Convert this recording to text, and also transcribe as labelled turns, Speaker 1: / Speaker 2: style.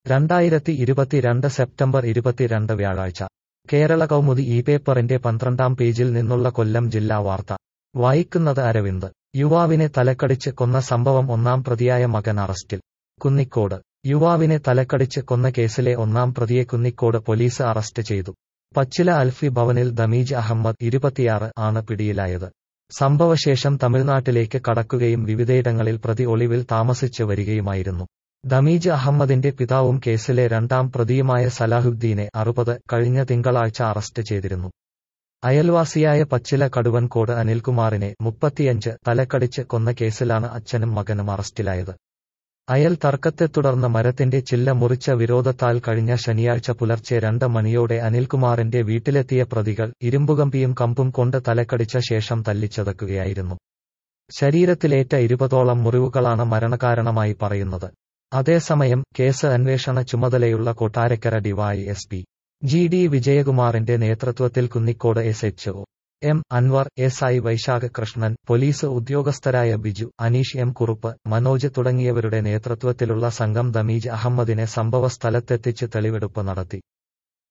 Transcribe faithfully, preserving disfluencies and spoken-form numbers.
Speaker 1: രണ്ടായിരത്തി ഇരുപത്തിരണ്ട് സെപ്റ്റംബർ ഇരുപത്തിരണ്ട് വ്യാഴാഴ്ച കേരള കൗമുദി ഈ പേപ്പറിന്റെ പന്ത്രണ്ടാം പേജിൽ നിന്നുള്ള കൊല്ലം ജില്ലാ വാർത്ത വായിക്കുന്നത് അരവിന്ദ്. യുവാവിനെ തലക്കടിച്ച് കൊന്ന സംഭവം ഒന്നാം പ്രതിയായ മകൻ അറസ്റ്റിൽ. കുന്നിക്കോട് യുവാവിനെ തലക്കടിച്ച് കൊന്ന കേസിലെ ഒന്നാം പ്രതിയെ കുന്നിക്കോട് പോലീസ് അറസ്റ്റ് ചെയ്തു. പച്ചില അൽഫി ഭവനിൽ ദമീജ് അഹമ്മദ് ഇരുപത്തിയാറ് ആണ് പിടിയിലായത്. സംഭവശേഷം തമിഴ്നാട്ടിലേക്ക് കടക്കുകയും വിവിധയിടങ്ങളിൽ പ്രതി ഒളിവിൽ താമസിച്ച് വരികയുമായിരുന്നു. ദമീജ് അഹമ്മദിന്റെ പിതാവും കേസിലെ രണ്ടാം പ്രതിയുമായ സലാഹുദ്ദീനെ അറുപത് കഴിഞ്ഞ തിങ്കളാഴ്ച അറസ്റ്റ് ചെയ്തിരുന്നു. അയൽവാസിയായ പച്ചില കടുവൻകോട് അനിൽകുമാറിനെ മുപ്പത്തിയഞ്ച് തലക്കടിച്ച് കൊന്ന കേസിലാണ് അച്ഛനും മകനും അറസ്റ്റിലായത്. അയൽ തർക്കത്തെ തുടർന്ന് മരത്തിന്റെ ചില്ല മുറിച്ച വിരോധത്താൽ കഴിഞ്ഞ ശനിയാഴ്ച പുലർച്ചെ രണ്ട് മണിയോടെ അനിൽകുമാറിന്റെ വീട്ടിലെത്തിയ പ്രതികൾ ഇരുമ്പുകമ്പിയും കമ്പും കൊണ്ട് തലക്കടിച്ച ശേഷം തല്ലിച്ചതക്കുകയായിരുന്നു. ശരീരത്തിലേറ്റ ഇരുപതോളം മുറിവുകളാണ് മരണകാരണമായി പറയുന്നത്. അതേസമയം കേസ് അന്വേഷണ ചുമതലയുള്ള കൊട്ടാരക്കര ഡിവൈഎസ്പി ജി ഡി വിജയകുമാറിന്റെ നേതൃത്വത്തിൽ Kunnicode S H O M Anwar, S I Vaisakha Krishnan, police ഉദ്യോഗസ്ഥരായ ബിജു, അനീഷ് എം കുറുപ്പ്, മനോജ് തുടങ്ങിയവരുടെ നേതൃത്വത്തിലുള്ള സംഘം ദമീജ് അഹമ്മദിനെ സംഭവ സ്ഥലത്തെത്തിച്ച് തെളിവെടുപ്പ് നടത്തി.